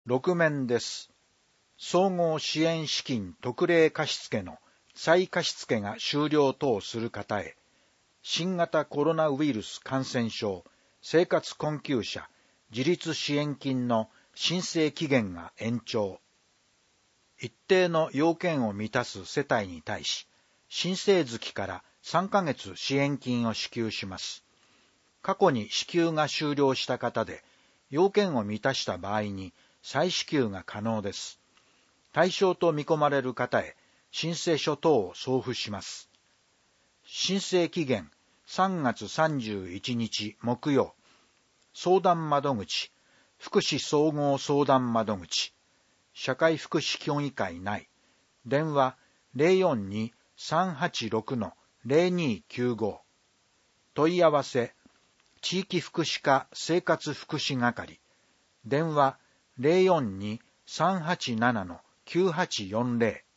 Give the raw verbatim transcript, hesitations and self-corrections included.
ろく面です。総合支援資金特例貸付の再貸付が終了等する方へ、新型コロナウイルス感染症生活困窮者自立支援金の申請期限が延長。一定の要件を満たす世帯に対し、申請月からさんかげつ支援金を支給します。過去に支給が終了した方で、要件を満たした場合に再支給が可能です。対象と見込まれる方へ申請書等を送付します。申請期限さんがつさんじゅういちにち木曜。相談窓口、福祉総合相談窓口、社会福祉協議会内、電話 ゼロよんに さんはちろく ゼロにきゅうご。問い合わせ、地域福祉課生活福祉係、電話 ゼロよんに さんはちなな きゅうはちよんゼロ。